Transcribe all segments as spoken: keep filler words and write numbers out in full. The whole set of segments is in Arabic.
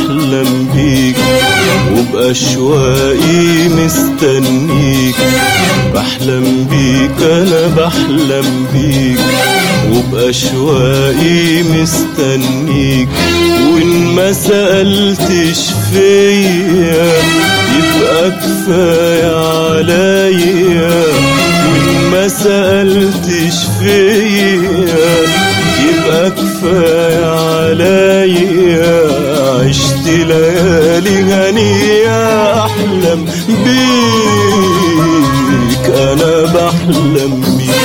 بحلم بيك وبأشواقي مستنيك. بحلم بيك أنا بحلم بيك وبأشواقي مستنيك. وإن ما سألتش فيا يبقى كفاية عليا. وإن ما سألتش فيا يبقى كفاية عليا. عشت ليالي هنية أحلم بيك أنا بحلم بيك.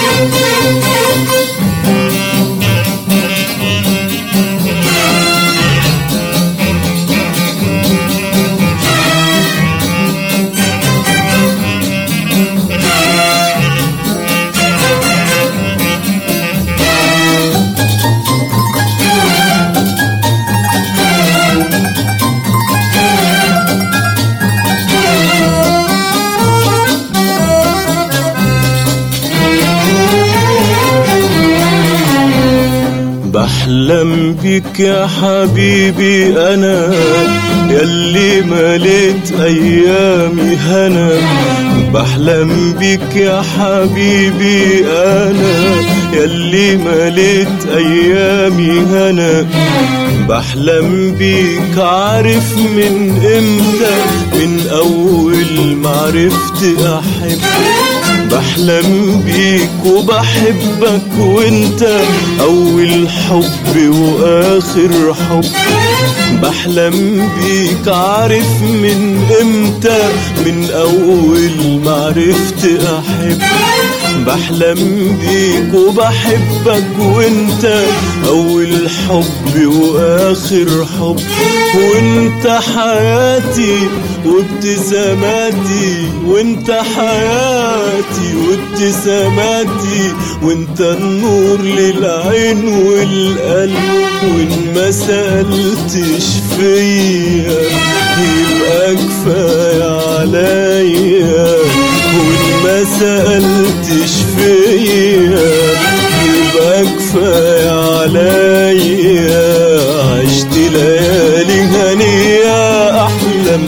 بحلم بيك يا حبيبي أنا ياللي مليت أيامي هنا. بحلم بيك يا حبيبي أنا ياللي مليت أيامي هنا. بحلم بيك عارف من إمتى، من أول ما عرفت أحب. بحلم بيك وبحبك وانت أول حب وآخر حب. بحلم بيك عارف من امتى، من أول ما عرفت أحب. بحلم بيك وبحبك وانت أول حب وآخر حب. وانت حياتي وابتساماتي، وانت حياتي وابتساماتي، وانت النور للعين والقلب. وان ما سألتش فيا يبقى كفاية عليا. وان ما سألتش فيا يبقى كفاية عليا. عشت ليالي هنية أحلم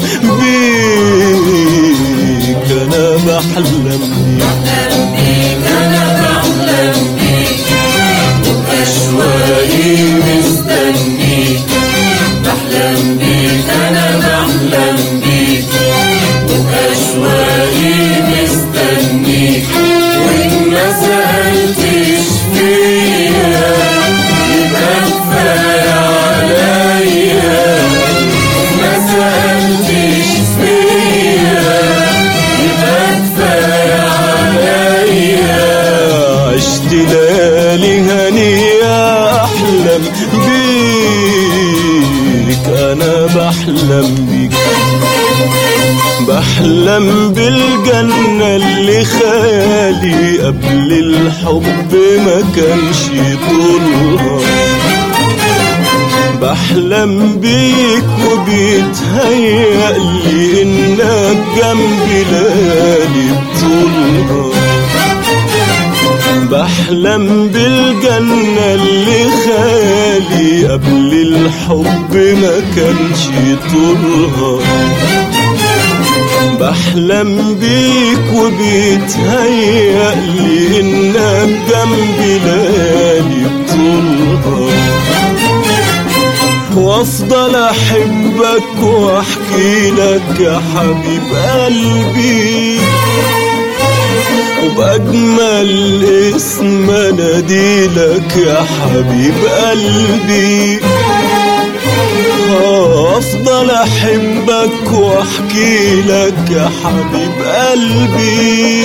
بيك أنا بحلم بيك أنا بحلم بيك وبأشواقي مستنيك. بحلم بيك أنا بحلم بيك وبأشواقي مستنيك. وإن ما سألتش فيا يبقى كفاية عليا. ما سألتش فيا يبقى كفاية عليا. عشت ليالي هنية أحلم بيك أنا بحلم بيك. بحلم بالجنة اللي خيالي قبل الحب ما كانش طولها. بحلم بيك وبيتهيألي إنك جنبي ليالي بطولها. بحلم بالجنة اللي خيالي قبل الحب ما كانش طولها. بحلم بيك وبيتهيألي إنك جنبي ليالي بطولها. وافضل احبك واحكي لك يا حبيب قلبي، وبأجمل اسم اناديلك يا حبيب قلبي. افضل احبك واحكي لك يا حبيب قلبي،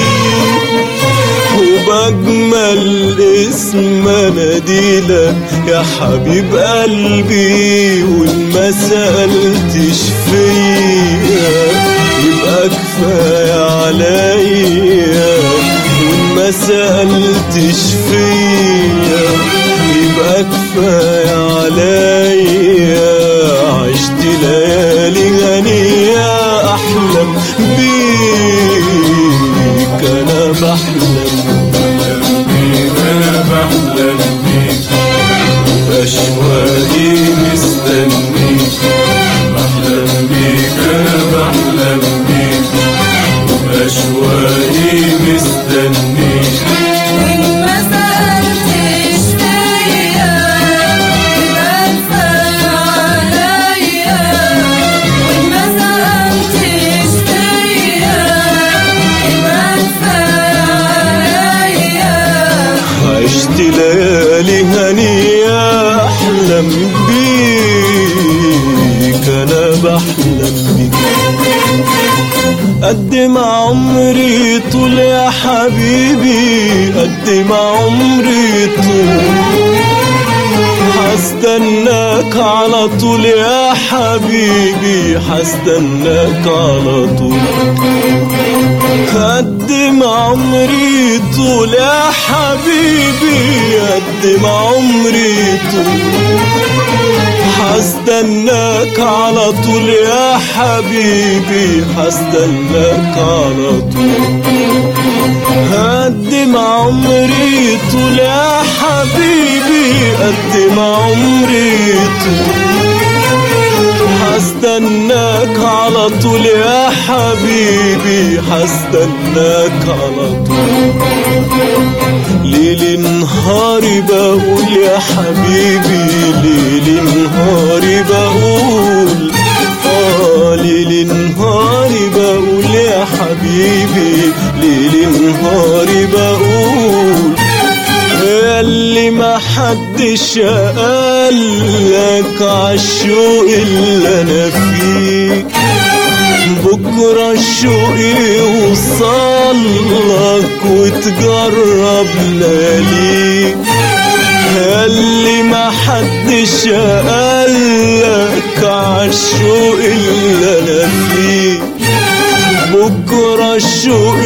وبأجمل اسم اناديلك يا حبيب قلبي. وإن ما سألتش فيا يبقى كفاية عليا. وإن ما سألتش فيا يبقى كفاية عليا. عشت ليالي هنية أحلم بيك أنا بحلم بيك أنا بحلم بيك أشواقي مستنيك. عشت ليالي هنية أحلم بيك، أنا بحلم بيك. قد ما عمري طول يا حبيبي، قد ما عمري طول، حستناك على طول يا حبيبي، حستناك على طول. قد ما عمري طول يا حبيبي، قد ما عمري طول، حستناك على طول يا حبيبي، حستناك على طول. قد ما عمري طول يا حبيبي، قد ما عمري طول، حستناك على طول يا حبيبي، حستناك على طول. ليل نهاري بقول يا حبيبي، ليل نهاري بقول، آه ليل نهاري بقول يا حبيبي، ليل نهاري بقول. ياللي ما حدش قالك عالشوق اللي انا فيه، بكرة الشوق يوصلك وتجرب لياليك. ياللي ما حدش قالك عالشوق اللي انا فيه، بكرة الشوق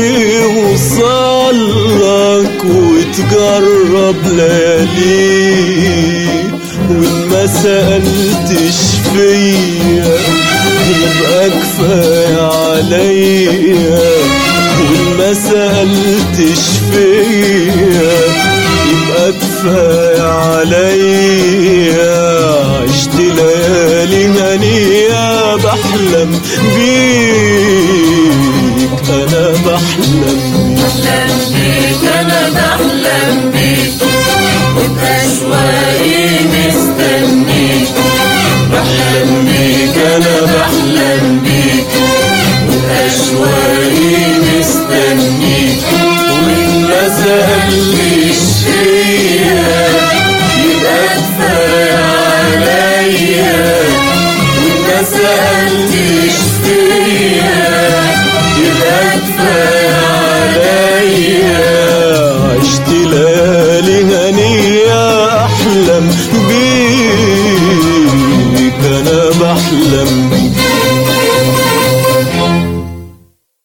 يوصلك وتجرب لياليك. وإن ما سألتش فيا يبقى كفاية عليا، وإن ما سألتش فيا يبقى كفاية عليا. عشت ليالي هنية بحلم بيك، أنا بحلم بيك، أنا بحلم بيك، وبأشواقي مستنيك. بحلم بيك، أنا بحلم بيك، وبأشواقي مستنيك. وإن ما سألتش فيا يبقى كفاية عليا، وإن ما سألتش فيا يبقى كفاية عليا. عشت ليالي هنية أحلم بيك، أنا بحلم بيك.